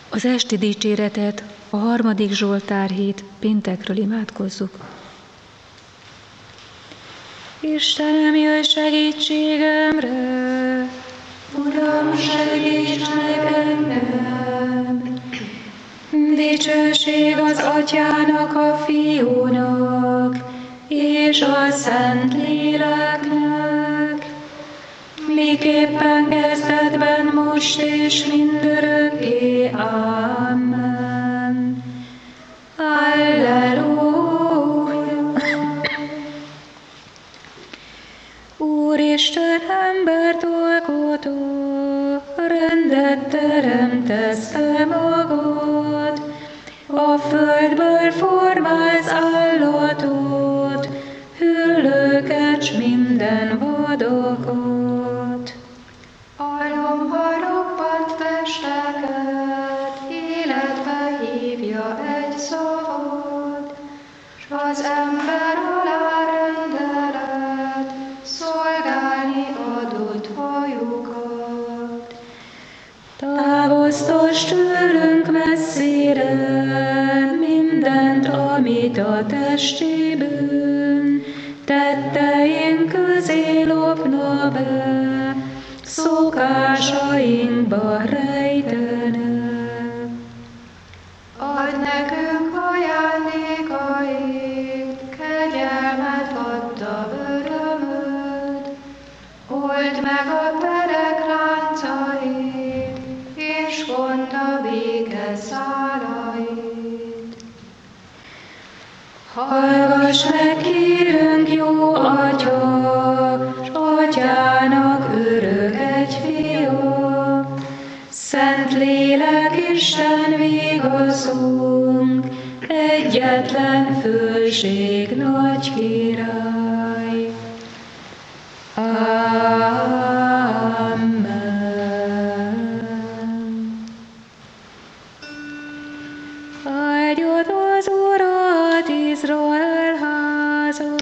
Az esti dicséretet a 3. Zsoltár hét péntekről imádkozzuk. Istenem, jöjj segítségemre! Uram, segíts meg engem! Dicsőség az Atyának, a Fiúnak, és a Szentléleknek, miképpen kezdetben, most és mindörökké. Amen. Alleluja! Úristen, embert alkotó, rendet teremtesz te magad, a földből formálsz állatot, hüllőket s minden vadakat. Halomba roppant testeket, életbe hívja egy szavad, s az ember alá rendelet, szolgálni adott fajukat. Távoztass tőlünk messzire mindent, amit a testi bűn tetteink közé lopna be, szokásainkba rejtene. Add nekünk ajándékait, kegyelmet adta örömöd, old meg a perek láncait, és vond a béke szálait. Hallgass meg, kérünk, jó Atya, s Atyának örök egyfia, Szentlélek, Isten vigaszunk, egyetlen fölség, nagy király. Amen. Áldjad az Urat, Izrael háza,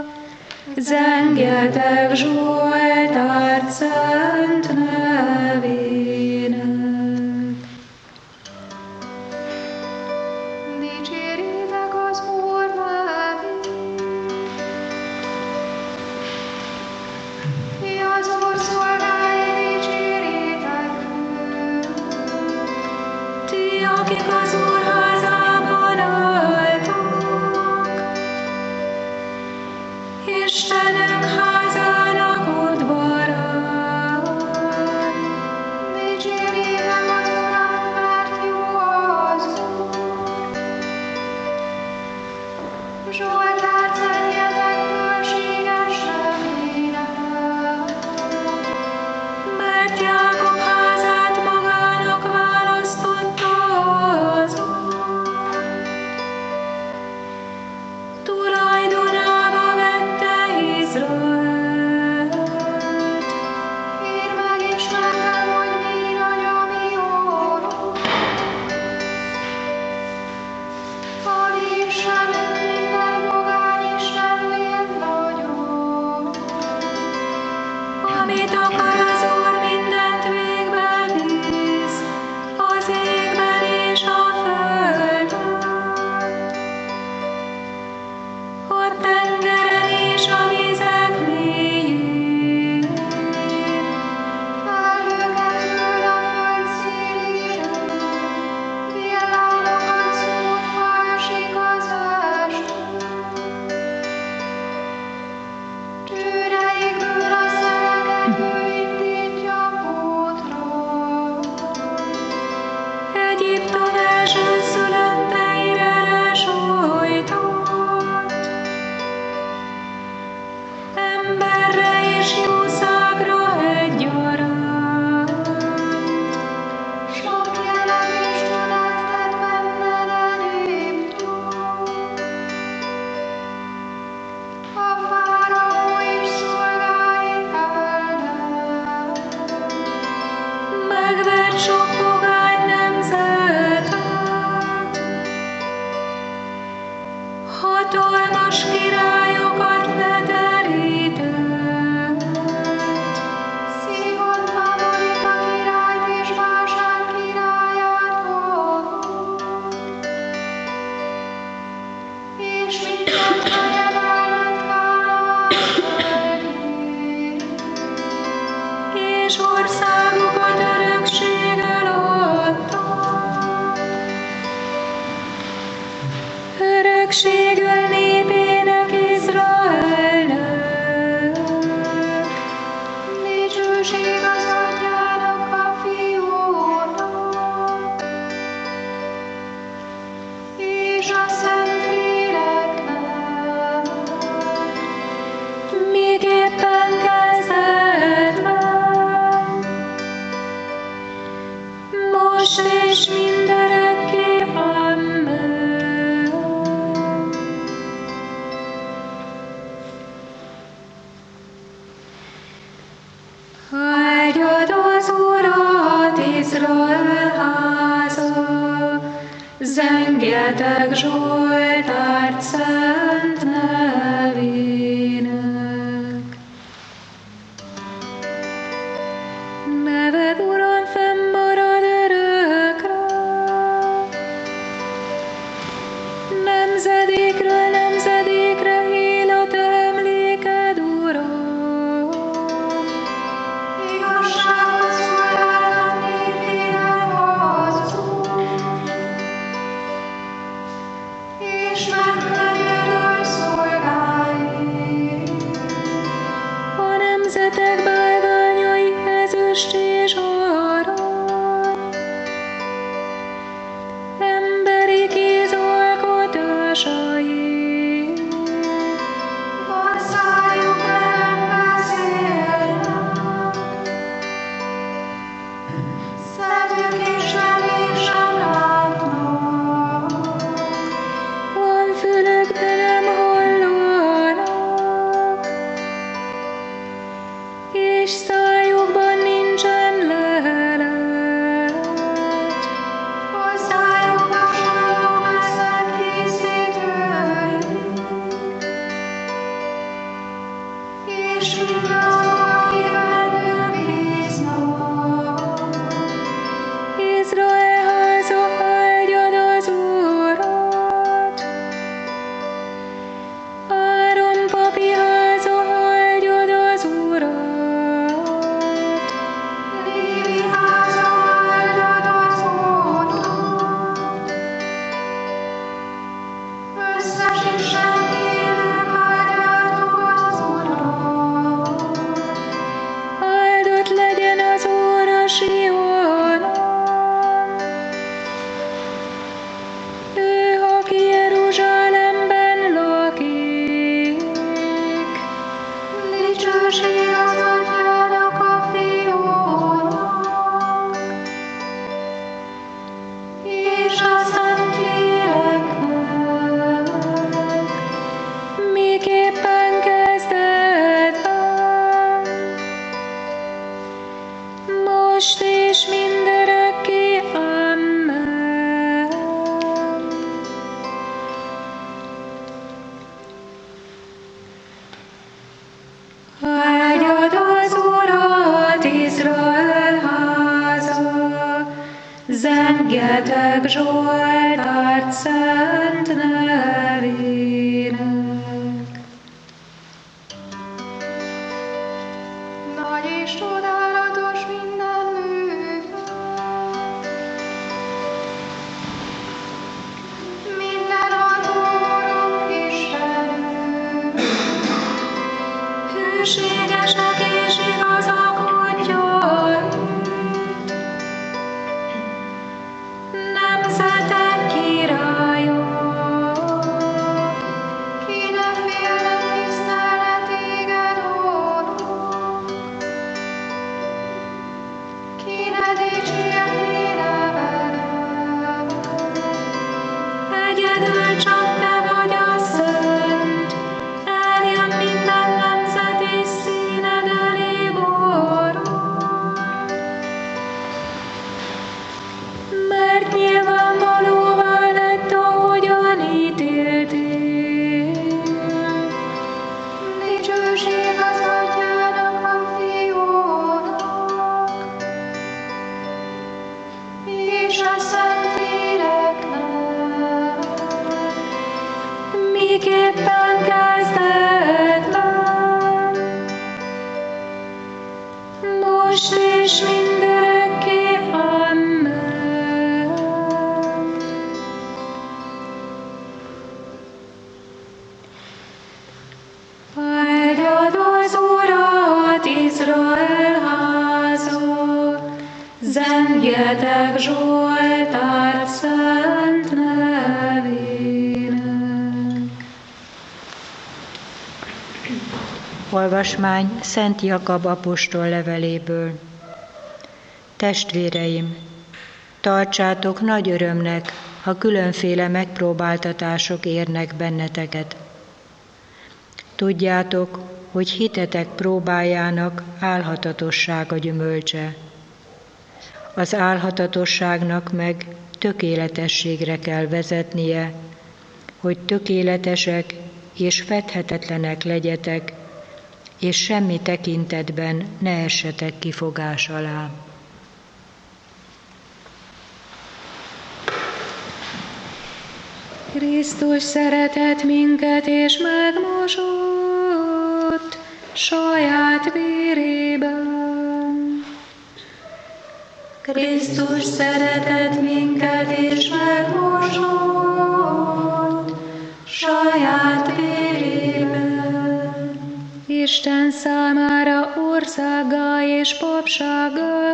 zengjetek zsoltárt szent nevének. Dicséritek az Úr nevét, ti az Úr szolgái, dicséritek őt. Ti, akik az Úr házában álltok, Istenünk házának udvarán. Dicséritek az Urat, mert jó az Úr. Zsoltárt zengjetek fölséges nevének. Mert Jákob házát magának választotta az Úr. Tulajdonába vette Izraelt. Írd meg is nekem, hogy mi nagy a mi órunk. A mi Istenünk minden pogány istennél nagyobb. Amit akar az Úr, mindent végbe visz, az égben és a földön, a tengeren és a vizek mélyén. Felhőket küld a föld szélére, villámokat szúr, ha esik az eső. Tűreikből a szeleket ő indítja pótra. Egyiptom elsőszülötteire lesújtott, emberre és jószágra egyaránt. Sok jelet és csodát tett benned Egyiptom. A fáraó és szolgái ellen. Megvert sok pogány nemzetet, hatalmas királyokat leterített. Szihon favorita királyt és Básán királyát és országokat örökségül adta. Örökségül népének, Izraelnek. Dicsőség az Atyának, a Fiúnak, és a Szentléleknek, Miképpen kezdetben, most és mindörökké. Amen. Áldjad az Urat, Izrael háza, zengjetek Zsoltárt szent nevének. Neved, Uram, fennmarad örökre, nemzedékről nemzedékre él a te emléked, Uram. igazságot szolgáltat népének az Úr, és megkönnyörül szolgái. A nemzetek bálványai ezüst és arany, emberi kéz alkotásai. Országok ellen beszélnek, szemük és remény sem látnak. Van fülük, de nem hallanak, és szájukban nincsen lehelet. Hozzájuk hasonlók lesznek készítőik, és mindazok, akik bennük bíznak. Izrael háza, áldjad az Urat! Áron papi háza, áldjad az Urat! Lévi háza, áldjad az Úrnak. Összes Isten élők, áldjátok az Urat. Áldott legyen az Úr a Sionon! Ő, aki Jeruzsálemben lakik. Dicsőség az Atyának, a Fiúnak, és a Szentléleknek, Miképpen kezdetben, most és mindörökké. Amen. Áldjad az Urat, Izrael háza, zengjetek Zsoltárt szent nevének. nagy és csodálatos minden műve. Mindenható Urunk Istenünk, Hűségesek és igazak útjai, nemzetek királya, most és mindörökké. Amen. Áldjad az Urat, Izrael háza, zengjetek Zsoltárt szent nevének. Olvasmány Szent Jakab apostol leveléből. Testvéreim, tartsátok nagy örömnek, ha különféle megpróbáltatások érnek benneteket. Tudjátok, hogy hitetek próbájának álhatatosság a gyümölcse. Az álhatatosságnak meg tökéletességre kell vezetnie, hogy tökéletesek és fedhetetlenek legyetek, és semmi tekintetben ne essetek kifogás alá. Krisztus szeretett minket és megmosott saját vérében. Krisztus szeretett minket és megmosott saját vérében. Isten számára országgá és papsággá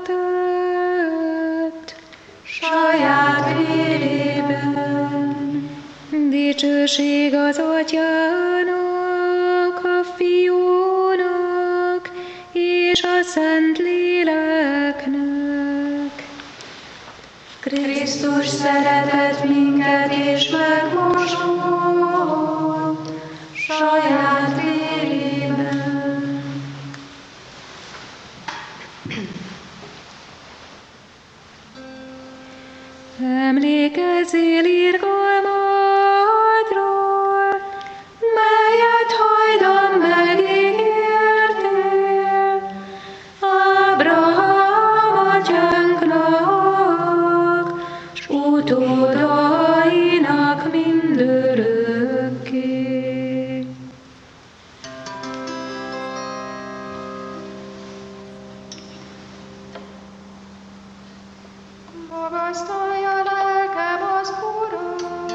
tett saját vérében. Dicsőség az Atyának, a Fiúnak és a Szentléleknek. Krisztus szeretett minket és megmosott saját vérében. Emlékezzél irgalmadról, melyet hajdan megígértél Ábrahám atyánknak, s utódainak mindörökké. Magasztalja lelkem az Urat,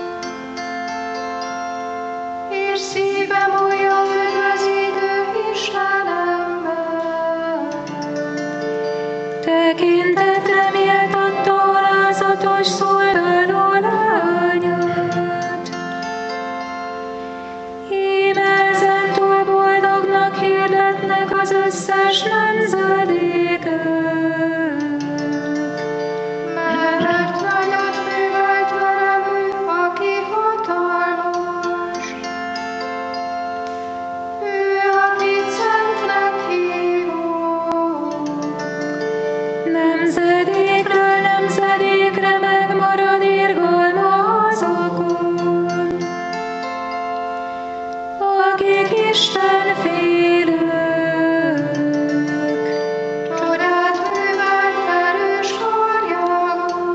és szívem olyan üdvözítő Istenemben. Tekintetre méltatta alázatos szolgáló lányát. Íme ezentúl boldognak hirdetnek az összes nemzedékek. Mert nagyot művelt velem ő, aki hatalmas. Ő, akit szentnek hívunk. Nemzedékről nemzedékre megmarad irgalma azokon, akik Isten félők. Csodát művelt erős karjával.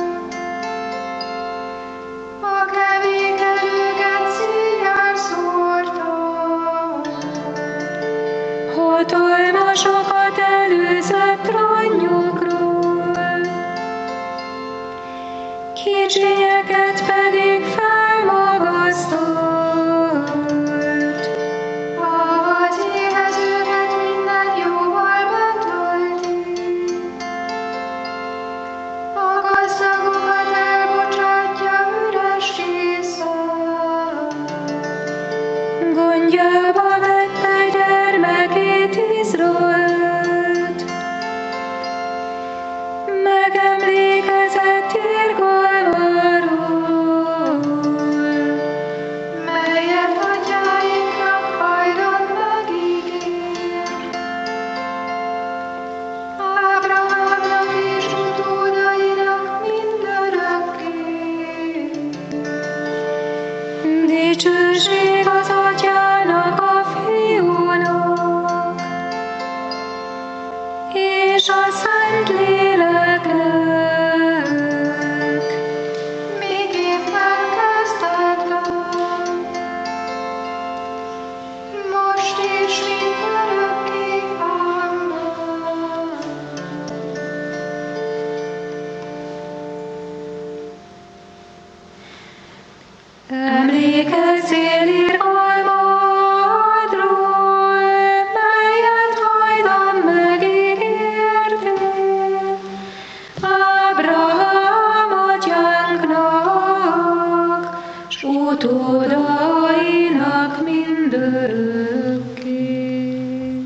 A kevékelőket színján szórta. Hatalmasokat előzött trónjukról, kicsinyeket pedig felmagasztolt. Az éhezőket minden jóval betölti. A gazdagokat elbocsátja üres készen. Gondjába vette gyermekét Izraelt, megemlékezett irgalmáról, Melyet atyáinknak hajdan megígért. Ábrahámnak és utódainak mindörökké. dicsőség az Atyának, a Fiúnak és a Szentléleknek. Miképpen kezdetben, most és mindörökké. Amen. Emlékezzél irgalmadról, melyet hajdan megígértél Ábrahám atyánknak, s utódainak mindörökké.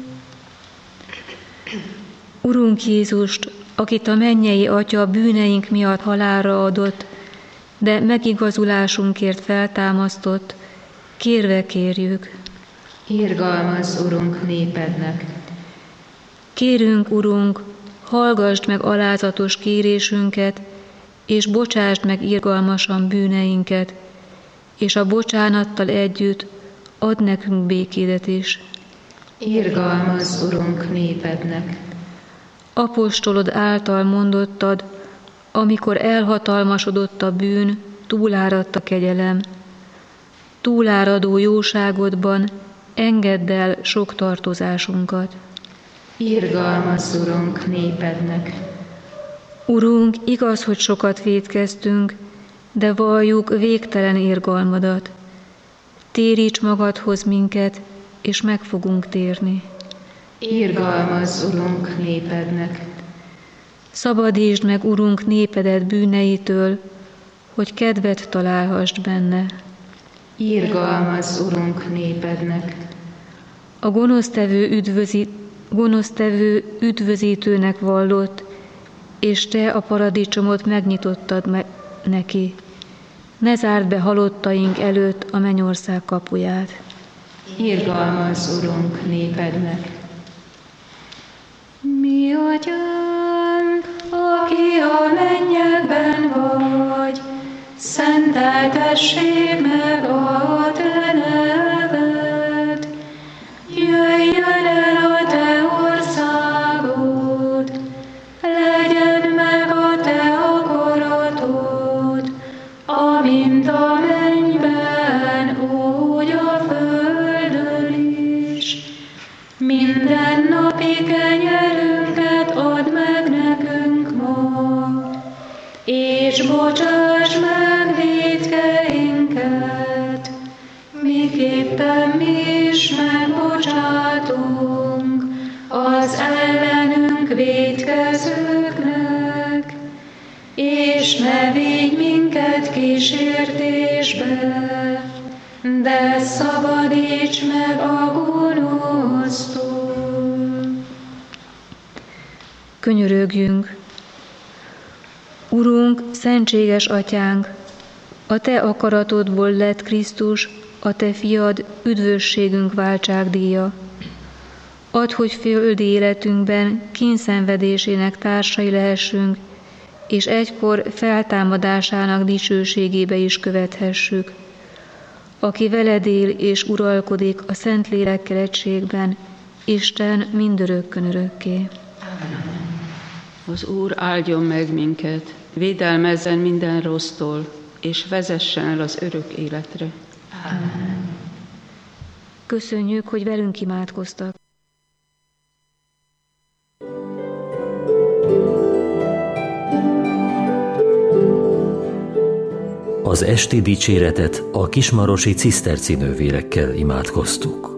Urunk Jézust, akit a mennyei Atya bűneink miatt halálra adott, de megigazulásunkért feltámasztott, kérve kérjük. Irgalmazz, Urunk, népednek. Kérünk, Urunk, hallgasd meg alázatos kérésünket, és bocsásd meg irgalmasan bűneinket, és a bocsánattal együtt add nekünk békédet is. Irgalmazz, Urunk, népednek. Apostolod által mondottad, amikor elhatalmasodott a bűn, túláradt a kegyelem. Túláradó jóságodban engedd el sok tartozásunkat. Irgalmazz, Urunk, népednek. Urunk, igaz, hogy sokat vétkeztünk, de valljuk végtelen irgalmadat. Téríts magadhoz minket, és meg fogunk térni. Irgalmazz, Urunk, népednek. Szabadítsd meg, Urunk, népedet bűneitől, hogy kedvet találhassd benne. Irgalmazz, Urunk, népednek. A gonosztevő üdvözítőnek vallott, és te a paradicsomot megnyitottad neki. Ne zárd be halottaink előtt a mennyország kapuját. Irgalmazz, Urunk, népednek. Mi Atyánk, aki a mennyekben vagy, szenteltessék meg a te neved. Jöjjön el a te országod, legyen meg a te akaratod, amint a mennyben, úgy a földön is. Mindennapi kenyerünket add meg nekünk ma, és bocsáss meg vétkeinket, miképpen mi is megbocsátunk az ellenünk vétkezőknek, és ne vigy minket kísértésbe, de szabadíts meg a gonosztól. Könyörögjünk! Urunk, szentséges Atyánk, a te akaratodból lett Krisztus, a te fiad, üdvösségünk váltságdíja. Add, hogy földi életünkben kínszenvedésének társai lehessünk, és egykor feltámadásának dicsőségébe is követhessük. Aki veled él és uralkodik a Szentlélekkel egységben, Isten mindörökkön örökké. Az Úr áldjon meg minket, védelmezzen minden rossztól, és vezessen el az örök életre. Amen. Köszönjük, hogy velünk imádkoztak. Az esti dicséretet a kismarosi ciszterci nővérekkel imádkoztuk.